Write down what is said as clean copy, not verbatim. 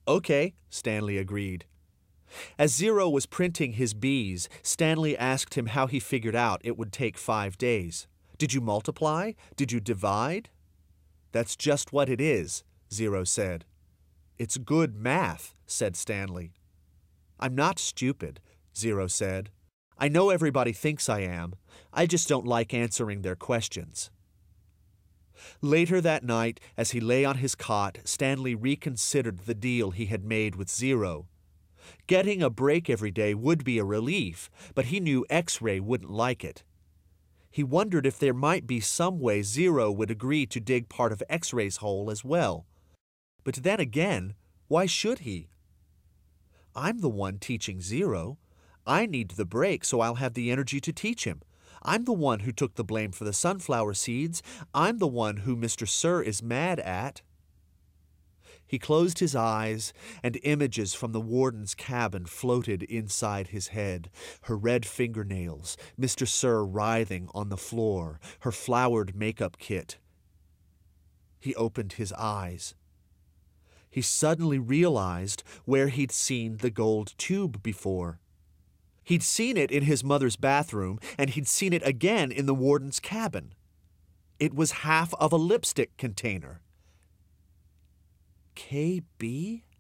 Okay, Stanley agreed. As Zero was printing his B's, Stanley asked him how he figured out it would take 5 days. Did you multiply? Did you divide? That's just what it is, Zero said. It's good math, said Stanley. I'm not stupid, Zero said. I know everybody thinks I am. I just don't like answering their questions. Later that night, as he lay on his cot, Stanley reconsidered the deal he had made with Zero. Getting a break every day would be a relief, but he knew X-Ray wouldn't like it. He wondered if there might be some way Zero would agree to dig part of X-Ray's hole as well. But then again, why should he? I'm the one teaching Zero. I need the break so I'll have the energy to teach him. I'm the one who took the blame for the sunflower seeds. I'm the one who Mr. Sir is mad at. He closed his eyes, and images from the warden's cabin floated inside his head. Her red fingernails, Mr. Sir writhing on the floor, her flowered makeup kit. He opened his eyes. He suddenly realized where he'd seen the gold tube before. He'd seen it in his mother's bathroom, and he'd seen it again in the warden's cabin. It was half of a lipstick container. KB?